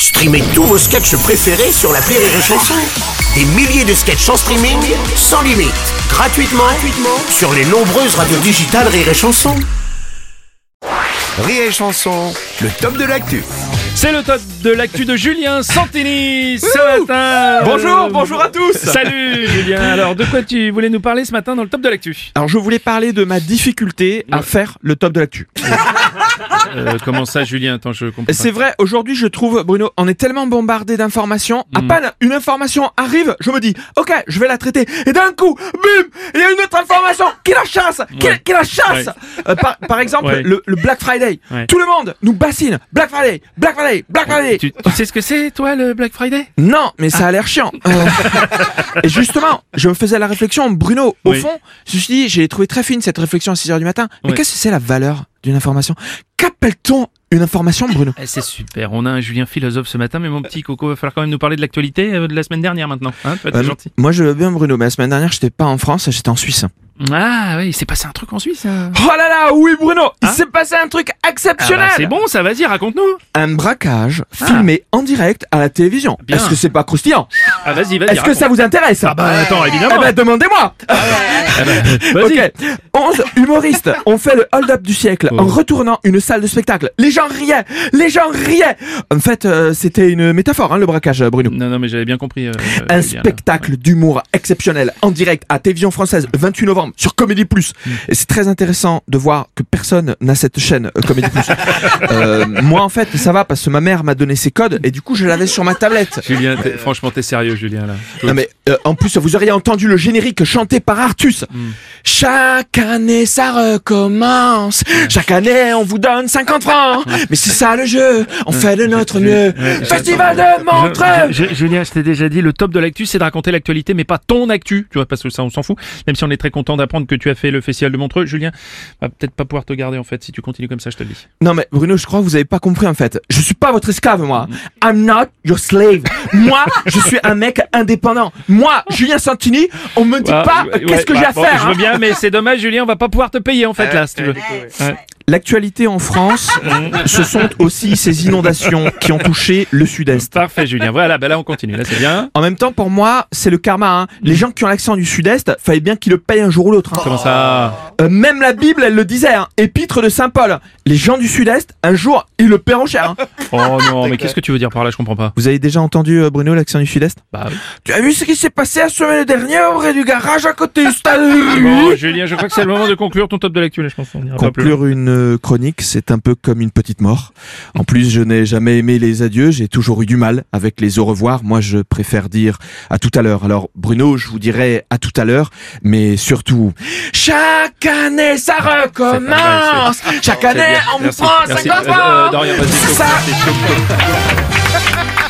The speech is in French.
Streamez tous vos sketchs préférés sur l'appli Rire et Chanson. Des milliers de sketchs en streaming, sans limite, gratuitement sur les nombreuses radios digitales Rire et Chanson. Rire et Chanson, le top de l'actu. C'est le top de l'actu de Julien Santini ce matin. Bonjour à tous. Salut Julien. Alors de quoi tu voulais nous parler ce matin dans le top de l'actu? Alors je voulais parler de ma difficulté à faire le top de l'actu. Comment ça Julien? Attends, je comprends. C'est vrai, aujourd'hui je trouve, Bruno, on est tellement bombardé d'informations, à peine une information arrive, je me dis, ok, je vais la traiter, et d'un coup, bim, il y a une autre information qui la chasse, qui la chasse. Par exemple, le Black Friday. Tout le monde nous bassine, Black Friday. Tu sais ce que c'est, toi, le Black Friday? Non, mais ça a l'air chiant. Et justement, je me faisais la réflexion, Bruno, au fond, je me suis dit, j'ai trouvé très fine cette réflexion à 6h du matin, mais qu'est-ce que c'est la valeur d'une information? Qu'appelle-t-on une information, Bruno? C'est super, on a un Julien philosophe ce matin, mais mon petit Coco, va falloir quand même nous parler de l'actualité de la semaine dernière maintenant. Hein, tu vas être gentil. Moi je veux bien, Bruno, mais la semaine dernière, j'étais pas en France, j'étais en Suisse. Ah oui, il s'est passé un truc en Suisse. Oh là là, oui Bruno, il s'est passé un truc exceptionnel. C'est bon, ça, vas-y, raconte-nous. Un braquage filmé en direct à la télévision. Bien. Est-ce que c'est pas croustillant? Vas-y. Est-ce que ça vous intéresse? Attends, évidemment. Demandez-moi. Vas-y. Ok, 11 humoristes ont fait le hold-up du siècle en retournant une salle de spectacle. Les gens riaient. En fait, c'était une métaphore, le braquage, Bruno. Non, mais j'avais bien compris. Un spectacle d'humour exceptionnel en direct à Télévision Française le 28 novembre sur Comédie Plus. Et c'est très intéressant de voir que personne n'a cette chaîne Comédie Plus. Moi en fait ça va parce que ma mère m'a donné ses codes et du coup je l'avais sur ma tablette. Julien, franchement t'es sérieux Julien là? Non mais en plus vous auriez entendu le générique chanté par Artus. Chaque année ça recommence. Chaque année on vous donne 50 francs. Mais c'est ça le jeu. On fait de notre mieux. Festival de Montreux. Julien, je t'ai déjà dit, le top de l'actu c'est de raconter l'actualité mais pas ton actu, tu vois, parce que ça on s'en fout. Même si on est très content d'apprendre que tu as fait le festival de Montreux, Julien va peut-être pas pouvoir te garder en fait si tu continues comme ça, je te le dis. Non mais Bruno, je crois que vous avez pas compris en fait. Je suis pas votre esclave moi. I'm not your slave. Moi, je suis un mec indépendant. Moi, Julien Santini, on me dit pas qu'est-ce que j'ai à faire. Je veux bien, mais c'est dommage Julien, on va pas pouvoir te payer en fait là si tu veux. L'actualité en France, ce sont aussi ces inondations qui ont touché le sud-est. Parfait Julien, voilà, là on continue, là c'est bien. En même temps, pour moi, c'est le karma. Les gens qui ont l'accent du sud-est, fallait bien qu'ils le payent un jour ou l'autre. Comment ça? Même la Bible, elle le disait, épître de Saint Paul. Les gens du sud-est, un jour, ils le paieront cher. Oh non, mais qu'est-ce que tu veux dire par là? Je comprends pas. Vous avez déjà entendu, Bruno, l'accent du sud-est? Bah oui. Tu as vu ce qui s'est passé la semaine dernière auprès du garage à côté du stade? Bon Julien, je crois que c'est le moment de conclure ton top de l'actu, là, je pense. Conclure une chronique, c'est un peu comme une petite mort. En plus, je n'ai jamais aimé les adieux, j'ai toujours eu du mal avec les au revoir. Moi, je préfère dire à tout à l'heure. Alors, Bruno, je vous dirai à tout à l'heure, mais surtout, chaque année, ça recommence. Chaque année, on vous prend 50 francs. Dorian, vas-y.